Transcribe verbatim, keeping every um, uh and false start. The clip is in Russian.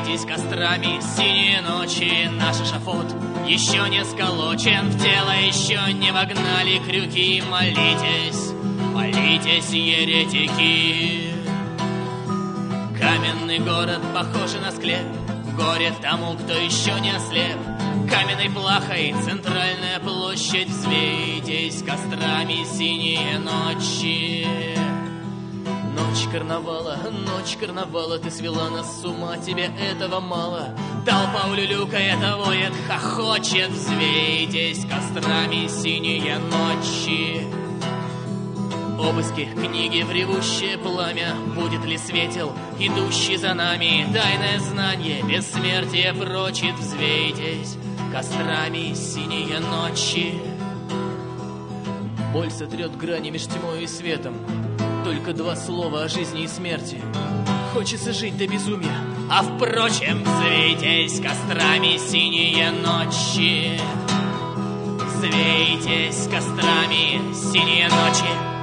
взвейтесь кострами синие ночи. Наш эшафот еще не сколочен, в тело еще не вогнали крюки. Молитесь, молитесь, еретики. Каменный город похож на склеп, горе тому, кто еще не ослеп. Каменной плахой центральная площадь, взвейтесь кострами синие ночи. Ночь карнавала, ночь карнавала, ты свела нас с ума, тебе этого мало. Толпа улюлюкает, воет, хохочет, взвейтесь кострами синие ночи. Обыски, книги в ревущее пламя, будет ли светил, идущий за нами? Тайное знание, бессмертие прочит, взвейтесь кострами синие ночи. Боль сотрет грани меж тьмой и светом, только два слова о жизни и смерти. Хочется жить до безумия, а впрочем, взвейтесь кострами синие ночи. Взвейтесь кострами синие ночи.